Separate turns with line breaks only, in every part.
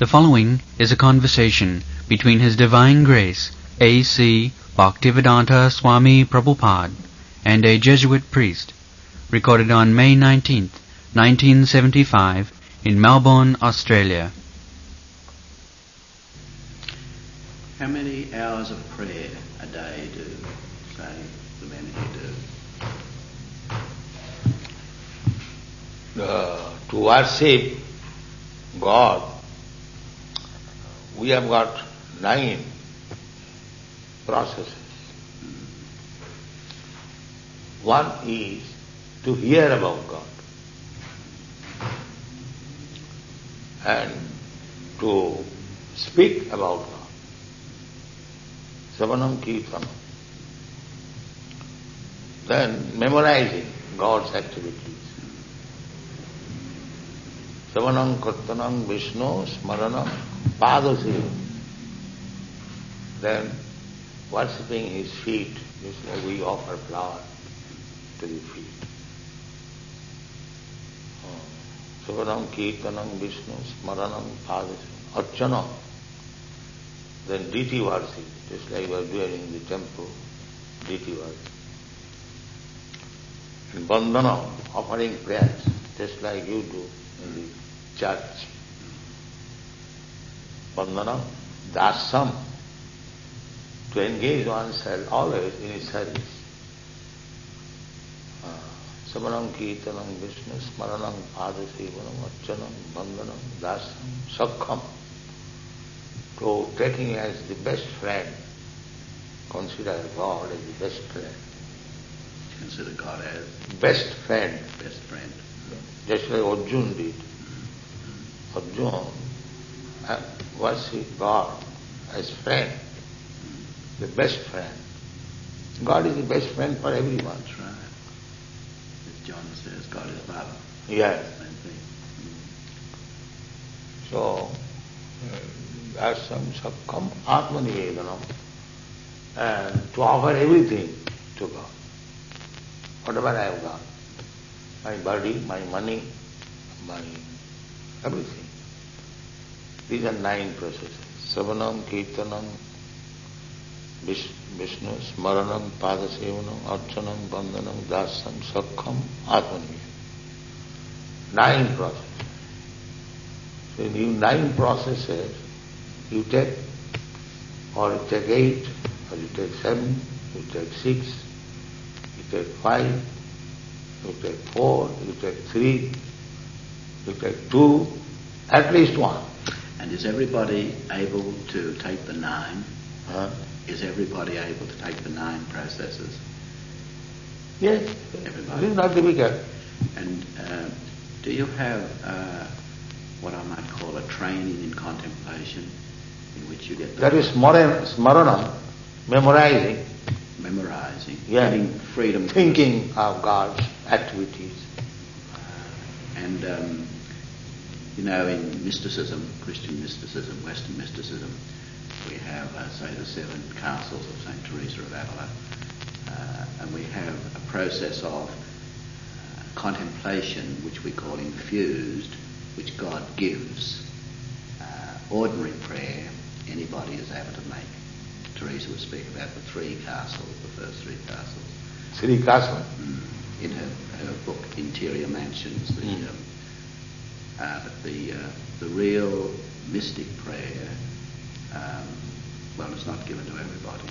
The following is a conversation between His Divine Grace A.C. Bhaktivedanta Swami Prabhupada and a Jesuit priest, recorded on May 19th, 1975, in Melbourne, Australia.
How many hours of prayer a day do, say, the men here do?
To worship God, we have got 9 processes. One is to hear about God and to speak about God. Savanam Kirtanam. Then memorizing God's activities. Savanam Kirtanam Vishnu Smaranam Padasiva. Then worshipping His feet, just like we offer flowers to the feet. Savanam Kirtanam Vishnu Smaranam Padasiva. Archana. Then deity worship, just like we are doing in the temple, deity worship. And Bandhanam, offering prayers, just like you do in the church. Bandhanam, dasam, to engage oneself always in His service. Samanam Kirtanam Vishnu Smaranam Padasevanam Archanam Bandhanam Dasam Sakham, to taking as the best friend, consider God as the best friend.
Consider God as
best friend.
Best friend.
Just like Arjuna did. Arjuna worshipped God as friend, the best friend. God is the best friend for everyone.
That's right. As John says, God is love.
Yes.
Same thing.
So, Dasam Sakham Atmanivedanam, and to offer everything to God. Whatever I have got, my body, my money, my everything. These are 9 processes. Savanam, Kirtanam, Vishnu, Smaranam, Padasevanam, Archanam, Bandhanam, Dasam, Sakham, Atmanivedanam. 9 processes. So in these 9 processes, you take, or you take 8, or you take 7, you take 6, you take 5, you take 4, you take 3, you take 2, at least 1.
And is everybody able to take the 9? Is everybody able to take the 9 processes?
Yes,
everybody.
This is not difficult.
And do you have what I might call a training in contemplation, in which you get
that is smaranam, memorizing.
Memorizing,
getting
freedom,
thinking of God's activities.
And in mysticism, Christian mysticism, Western mysticism, we have, say, the 7 Councils of St. Teresa of Avila, and we have a process of contemplation, which we call infused, which God gives. Ordinary prayer, anybody is able to make. Teresa would speak about the 3 castles, the first 3 castles.
3 castles?
In her book, Interior Mansions. But the real mystic prayer, it's not given to everybody.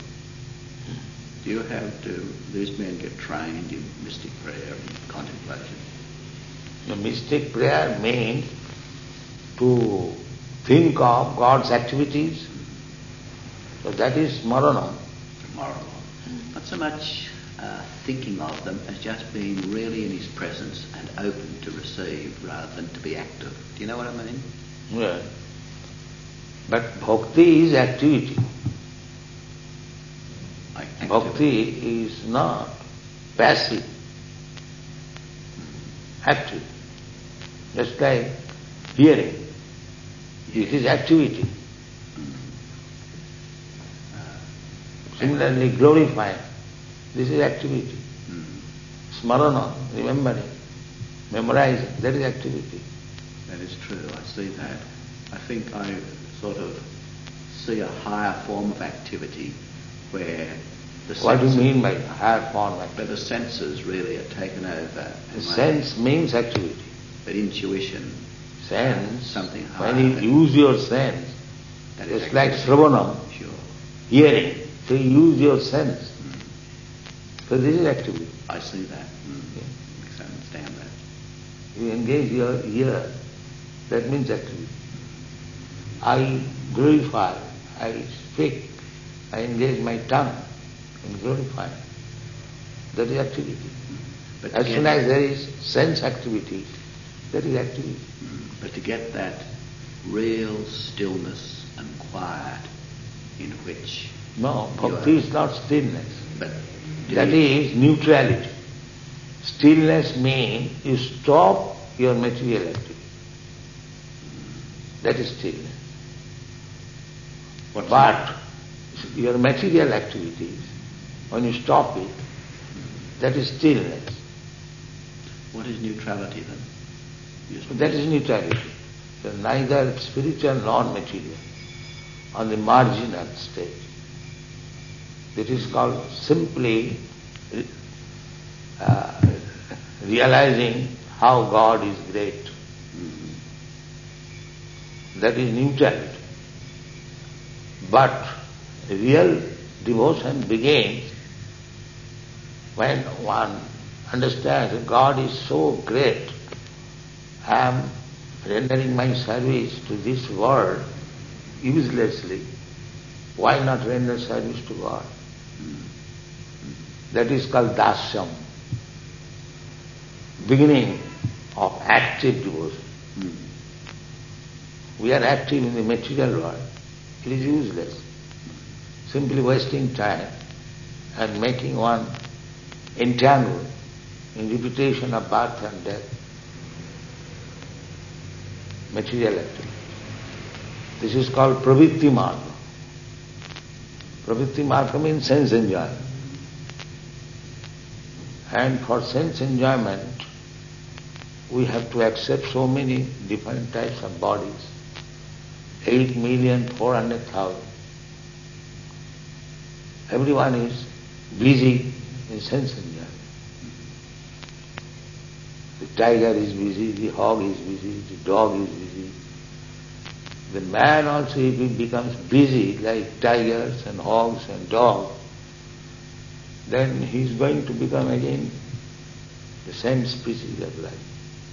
Do these men get trained in mystic prayer and contemplation?
The mystic prayer means to think of God's activities. So that is smaranam.
Not so much thinking of them as just being really in His presence and open to receive rather than to be active. Do you know what I mean?
Yes. But bhakti is activity. Bhakti is not passive, active. Just like hearing, it is activity. Similarly, glorifying, this is activity. Smarana, remembering, memorizing, that is activity.
That is true, I see that. I think I sort of see a higher form of activity where the
What do you
senses,
mean by higher form
where
activity?
the senses really are taken over?
The sense means activity.
But intuition,
Sense,
something higher.
when you use your sense,
that is
it's like
activity.
Sravanam,
Sure.
hearing. So you use your sense. So this is activity.
I see that. I understand that.
You engage your ear, that means activity. I glorify, I speak, I engage my tongue in glorifying. That is activity.
But
As
to
soon
get-
as there is sense activity, that is activity.
But to get that real stillness and quiet in which
No,
you
bhakti
are-
is not stillness.
But do
That
you-
is neutrality. Stillness means you stop your material activity. That is stillness. But your material activities, when you stop it, that is stillness.
What is neutrality then? Just-
That is neutrality. So neither spiritual nor material, on the marginal stage. It is called simply realizing how God is great. That is neutrality. But real devotion begins when one understands that God is so great. I am rendering my service to this world uselessly. Why not render service to God? That is called dasyam. Beginning of active devotion. We are active in the material world. It is useless. Simply wasting time and making one entangled in repetition of birth and death. Material activity. This is called pravritti marga. Pravritti marga means sense enjoyment. And for sense enjoyment, we have to accept so many different types of bodies. 8,400,000. Everyone is busy in sense enjoyment. The tiger is busy, the hog is busy, the dog is busy. The man also, if he becomes busy like tigers and hogs and dogs, then he is going to become again the same species of life.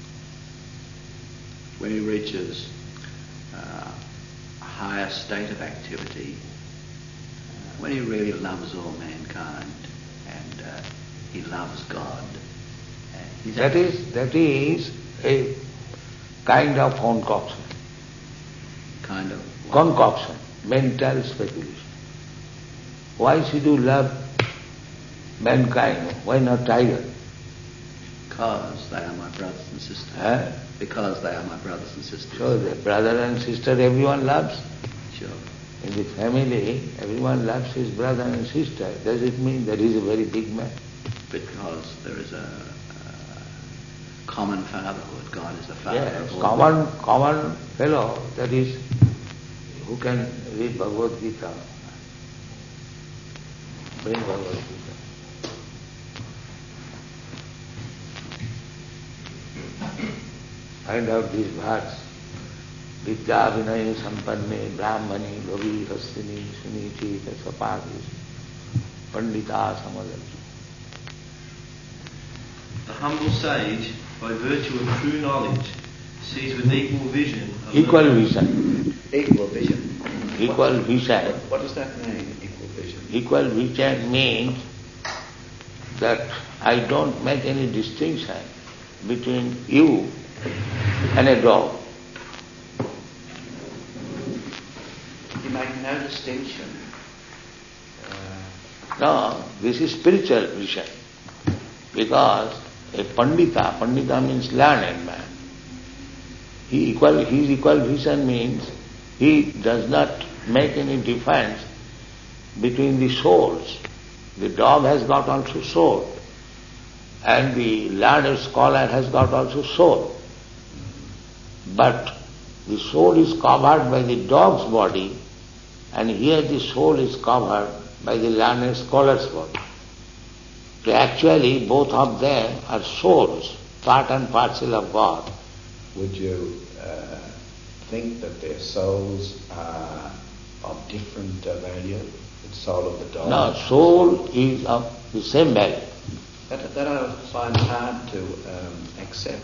When he reaches a higher state of activity, when he really loves all mankind and he loves God,
That is a kind of concoction.
kind of
Concoction, mental speculation. Why should you love mankind? Why not tiger?
because they are my brothers and sisters.
Huh?
Because they are my brothers and sisters.
So the brother and sister everyone loves.
Sure.
In the family, everyone loves his brother and sister. Does it mean that he is a very big man?
Because there is a common fatherhood. God is the father
Yes,
of all.
common fellow, that is, who can read Bhagavad Gita. Bring Bhagavad Gita. Find out these verses. Vidya Vinaya Sampanne Brahmani Bhavi Hastini Suniti Sapagis Pandita Samadhi.
The humble sage, by virtue of true knowledge, sees with equal vision.
Equal vision.
Equal vision.
Equal vision.
What does that mean, equal vision?
Equal vision means that I don't make any distinction between you and a dog.
You make no distinction.
No, this is spiritual vision. Because a pandita means learned man. His equal vision means he does not make any difference between the souls. The dog has got also soul, and the learned scholar has got also soul. But the soul is covered by the dog's body, and here the soul is covered by the learned scholar's body. So actually both of them are souls, part and parcel of God.
Would you think that their souls are of different value? The soul of the dog?
No, soul is of the same value.
That I find hard to accept.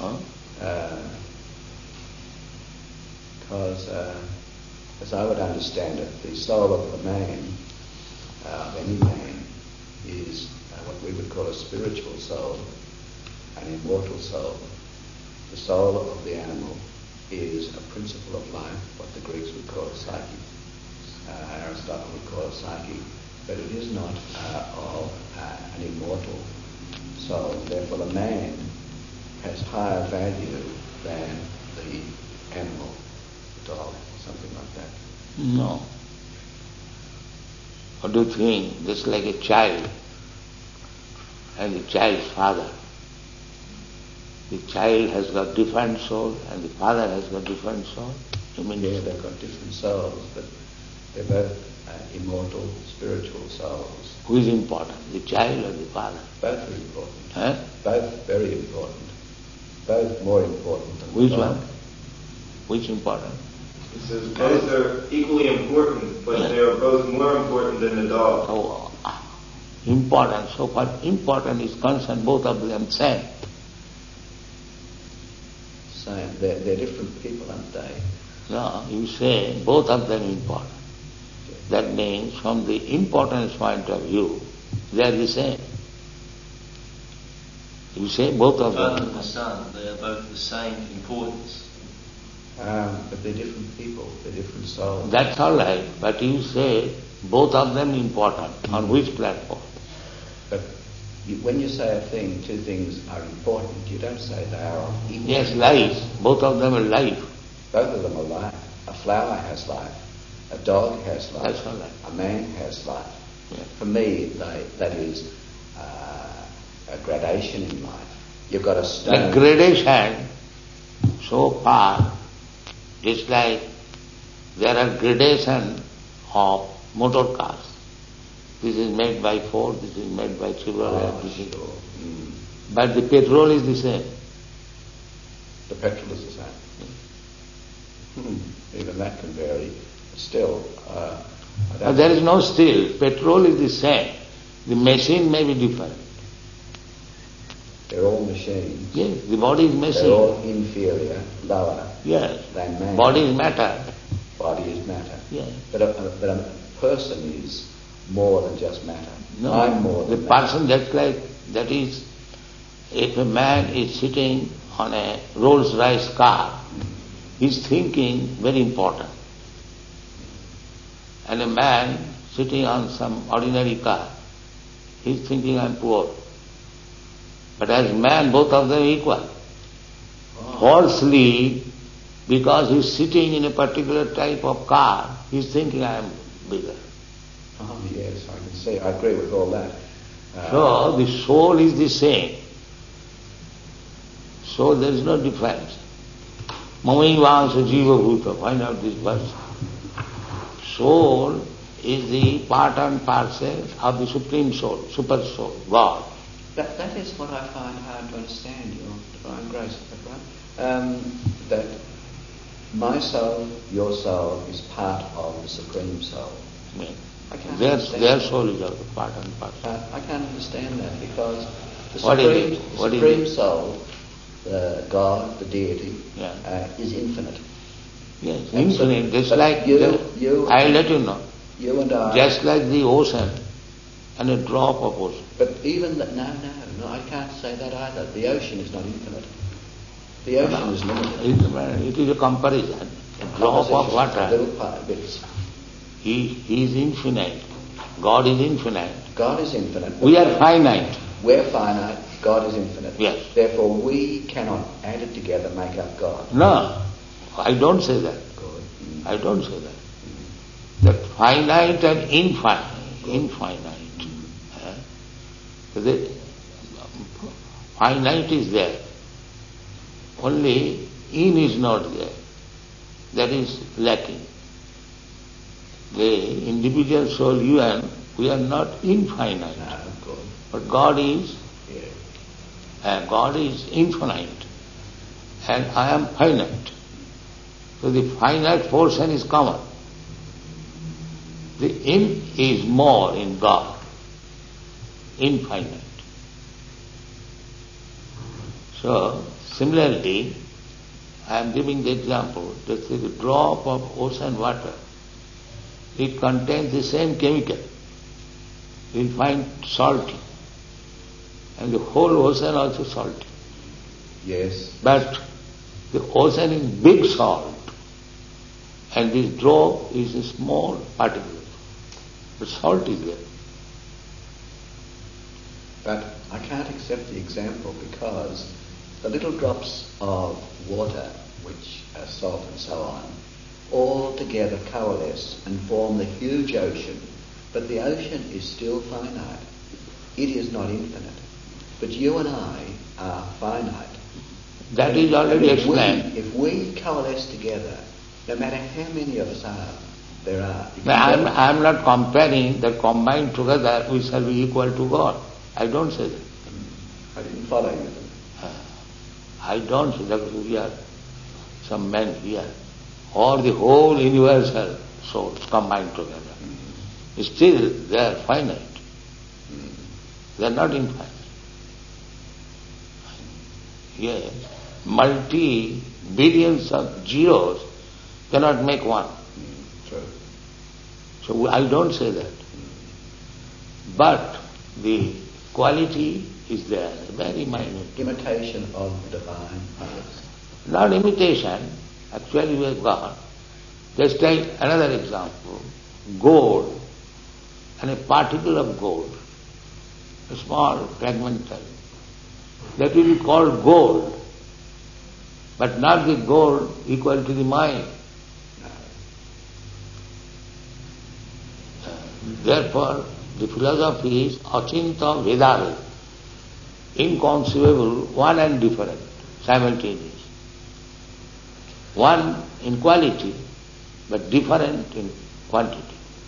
Because, as I would understand it, the soul of a man, of any man, is what we would call a spiritual soul, an immortal soul. The soul of the animal is a principle of life, what the Greeks would call psyche. Aristotle would call it psyche, but it is not of an immortal soul. Therefore, the man has higher value than the animal, the dog, something like that.
No. What do you think? Just like a child and the child's father. The child has got different soul and the father has got different soul. You mean
yeah, they've got different souls, but they're both immortal, spiritual souls.
Who is important, the child or the father?
Both are important.
Huh?
Both very important. Both more important than
Which
the dog.
one? Which important?
He says both are equally important, but they are both more important than the dog.
Oh, important, so called important is concerned, both of them same.
Same. They're different people, aren't they?
No, you say both of them important. That means from the importance point of view, they are the same. You say both of
Father
them.
and the Son, they are both the same importance.
But they're different people, they're different souls.
That's all right, but you say both of them important. On which platform?
But when you say a thing, two things are important, you don't say they are of equal.
Yes, life. Both of them are life.
Both of them are life. A flower has life. A dog has life.
That's all right.
A man has life.
Yeah.
For me, that is a gradation in life. You've got a stone.
The gradation so far is like there are gradation of motor cars. This is made by Ford, this is made by Chevrolet.
Sure.
But the petrol is the same.
The petrol is the same. Even that can vary. Still, I don't
There is no still. Petrol is the same. The machine may be different.
They're all machines.
Yes, the body is machine.
They're all inferior, lower
Yes.
than man.
Body is matter.
Body is matter.
Yes.
But a person is more than just matter.
No.
I'm more
The
than matter.
person that is, if a man is sitting on a Rolls-Royce car, he's thinking very important. And a man sitting on some ordinary car, he's thinking I'm poor. But as man, both of them equal. Falsely, because he's sitting in a particular type of car, he's thinking I am bigger.
Oh, yes, I can see. I agree with all that.
So the soul is the same. So there is no difference. Mamaivaංsa jiva bhuta. Find out this verse. Soul is the part and parcel of the Supreme Soul, Super Soul, God.
That is what I find hard to understand, your divine grace. Is that right? That my soul, your soul, is part of the Supreme Soul.
I mean,
I can't
their
understand.
soul is of the part and parcel.
I can't understand that because the
What is
Supreme,
it? What is
Supreme
it?
Soul, the God, the deity,
Yeah.
is infinite.
Yes,
And so-
infinite. Just
but
like
you-
I'll let you know.
You and I.
Just like the ocean and a drop of ocean.
But even that, no, I can't say that either. The ocean is not infinite. The ocean is limited.
It is a comparison. A drop of water.
Little part, bits.
He is infinite. God is infinite.
God is infinite.
We are finite.
We're finite. God is infinite.
Yes.
Therefore, we cannot add it together, make up God.
No, I don't say that.
Good.
I don't say that. That finite and infinite. The finite is there. Only in is not there. that is lacking. The individual soul, you and we are not infinite.
No, good.
But God is,
Yeah.
God is infinite, and I am finite. So the finite portion is common. The in is more in God, infinite. So, similarly, I am giving the example, that the drop of ocean water, it contains the same chemical. You will find salty, and the whole ocean also salty.
Yes.
But the ocean is big salt, and this drop is a small particle. But salt is there.
But I can't accept the example because the little drops of water, which are salt and so on, all together coalesce and form the huge ocean. But the ocean is still finite. It is not infinite. But you and I are finite.
That is already explained.
If we coalesce together, no matter how many of us there are.
I am not comparing that combined together we shall be equal to God. I don't say that.
I didn't follow you.
I don't say that we are some men here, or the whole universal souls combined together. Still they are finite. They are not infinite. Yes, multi-billions of zeros cannot make one.
True.
So I don't say that. But the quality is there, very minute.
Imitation of the divine. Yes.
Not imitation, actually we have got. Just take another example, gold and a particle of gold, a small fragmental. That will be called gold, but not the gold equal to the mind. Therefore, the philosophy is achinta vedare, inconceivable, one and different, simultaneous. One in quality, but different in quantity.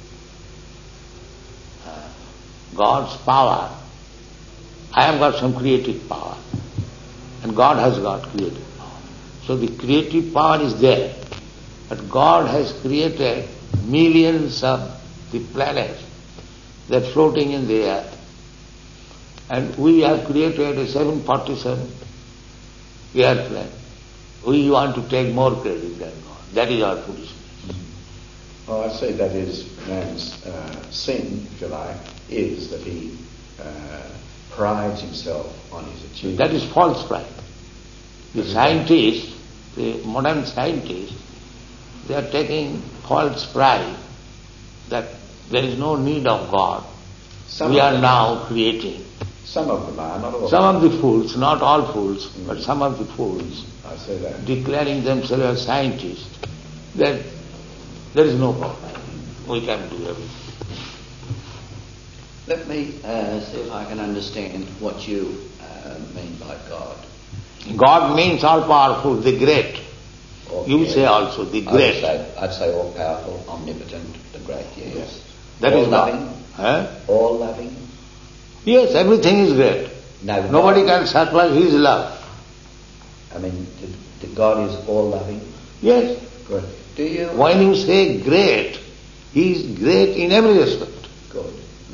God's power, I have got some creative power, and God has got creative power. So the creative power is there, but God has created millions of the planets that are floating in the air, and we have created a 747 airplane. We want to take more credit than God. That is our foolishness.
Oh, I see. That is man's sin, if you like, is that he prides himself on his achievement.
That is false pride. The scientists, the modern scientists, they are taking false pride that there is no need of God. We are now creating.
Some of them are, not all.
Some of the fools, not all fools, but some of the fools,
I say that.
declaring themselves as scientists, that there is no God. We can do everything.
Let me see if I can understand what you mean by God.
God means all-powerful, the great. You say also the great.
I'd say all-powerful, omnipotent, the great, yes.
That
all
is
loving. All loving.
Yes, everything is great.
No,
nobody can surpass His love.
I mean, God is all loving.
Yes.
Good. Do you?
When you say great, He is great in every respect.
Good.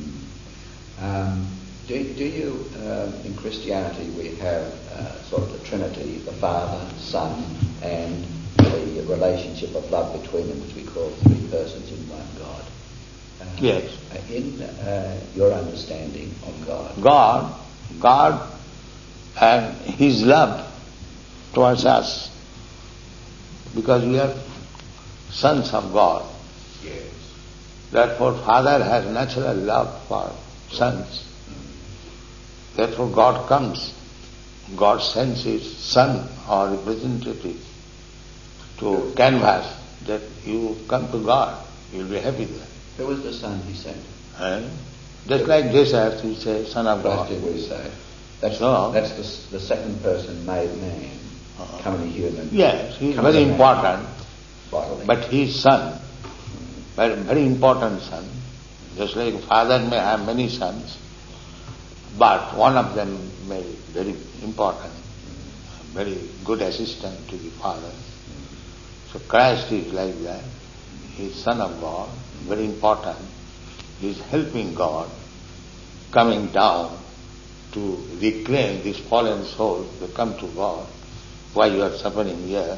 Do you, in Christianity, we have sort of the Trinity, the Father, Son, and the relationship of love between them, which we call three persons in one God.
Yes.
In your understanding of God.
God and His love towards us, because we are sons of God.
Yes.
Therefore, Father has natural love for sons. Therefore, God comes. God sends His Son or representative to canvass that you come to God. You will be happy there.
Who was the Son He sent?
Just like this earth, we say, Son of God.
Did we say? That's the second person made man, coming to human.
Yes, he is very important.
bodily.
But his son, very important son, just like father may have many sons, but one of them may be very important, very good assistant to the father. So Christ is like that. He is Son of God, very important. He is helping God, coming down to reclaim this fallen soul to come to God. Why you are suffering here?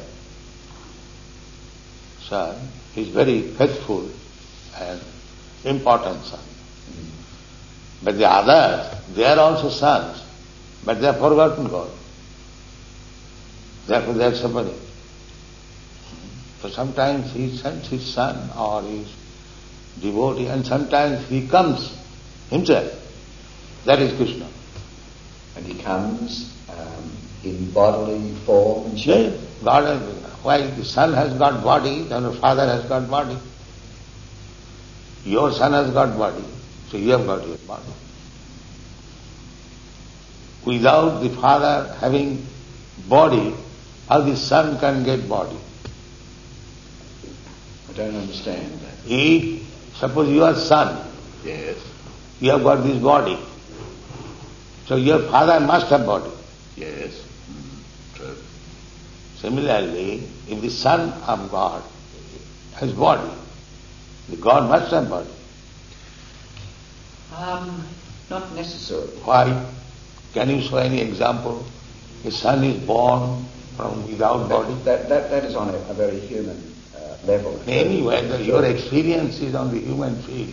Son, he is very faithful and important son. But the others, they are also sons, but they have forgotten God. Therefore they are suffering. So sometimes he sends his son or his devotee, and sometimes he comes himself. That is Krishna.
And he comes in bodily form and shape.
Yes, God has, why the son has got body, then the father has got body. Your son has got body, so you have got your body. Without the father having body, how the son can get body?
I don't understand that.
Suppose you are son,
Yes.
you have got this body. So your father must have body.
Yes. True.
Similarly, if the Son of God has body, the God must have body.
Not necessarily.
Why? Can you show any example? A son is born from without body.
That is on a very human level.
Anyway, your experience is on the human field.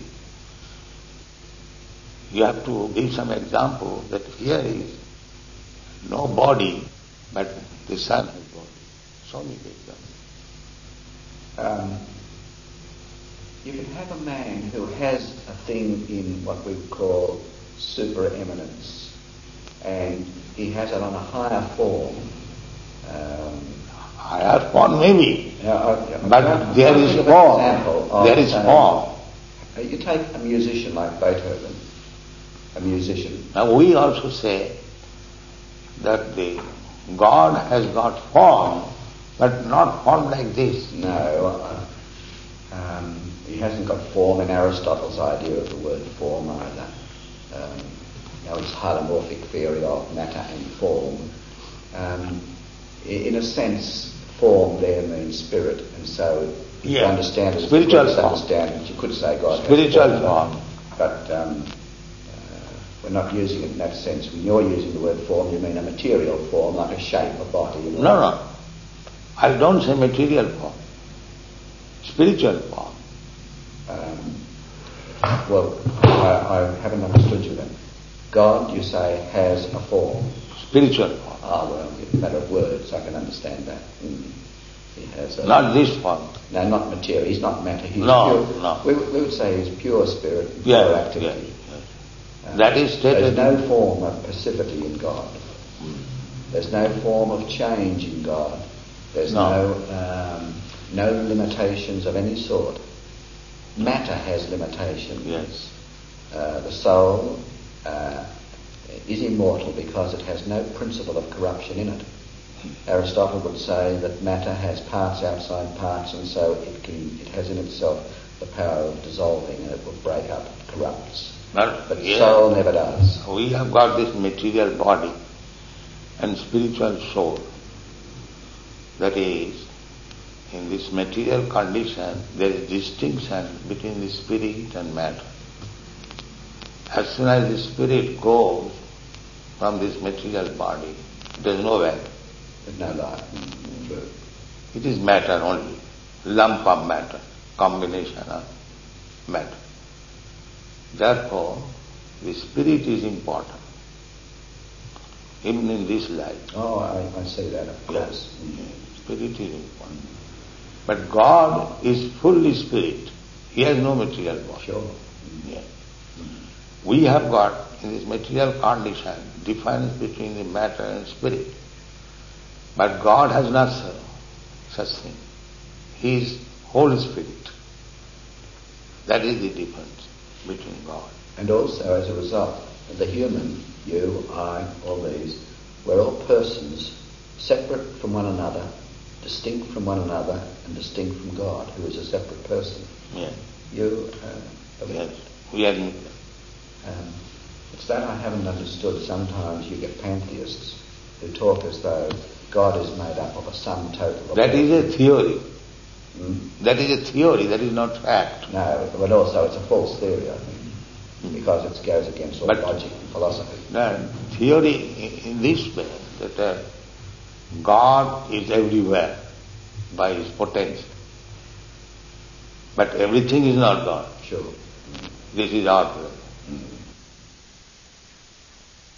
You have to give some example that here is no body, but the son has body. Show me the example.
You can have a man who has a thing in what we would call supereminence, and he has it on a higher form.
Higher form maybe, but there is
An
form.
example of,
There is form.
You take a musician like Beethoven, a musician.
Now we also say that the God has got form, but not form like this.
No, he hasn't got form in Aristotle's idea of the word form either. His holomorphic theory of matter and form. In a sense, form there means spirit, and so you understand it as
spiritual
a
form.
understanding. You could say God
Spiritual
has
form.
But we're not using it in that sense. When you're using the word form, you mean a material form, like a shape, a body.
No. I don't say material form. Spiritual form.
Well, I haven't understood you then. God, you say, has a form.
Spiritual form.
Well, it's a matter of words. I can understand that. He has a...
Not this form.
No, not material. He's not matter. He's
No,
pure.
no.
We would say he's pure spirit, and pure activity.
Yes. That is stated.
There's no form of passivity in God. There's no form of change in God. There's no limitations of any sort. Matter has limitations.
Yes.
The soul is immortal because it has no principle of corruption in it. Aristotle would say that matter has parts outside parts, and so it has in itself the power of dissolving, and it will break up, it corrupts. But soul never does.
We have got this material body and spiritual soul. That is, in this material condition, there is distinction between the spirit and matter. As soon as the spirit goes from this material body, there is no value.
There's no life.
It is matter only, lump of matter, combination of matter. Therefore, the spirit is important, even in this life.
Oh, I see that, of course.
Yes. Spirit is important. But God is fully spirit. He has no material body.
Sure.
Yes. We have got, in this material condition, difference between the matter and spirit. But God has not such thing. He is Holy Spirit. That is the difference between God.
And also, as a result, the human, you, I, all these, we're all persons separate from one another, distinct from one another and distinct from God, who is a separate person.
Yes.
You,
Yes. We admit that.
It's that I haven't understood. Sometimes you get pantheists who talk as though God is made up of a sum total of...
That is a theory.
Hmm?
That is a theory, that is not fact.
No, but also it's a false theory, I think, because it goes against all logic and philosophy.
The theory in this way, that God is everywhere by His potential. But everything is not God.
Sure.
This is our theory.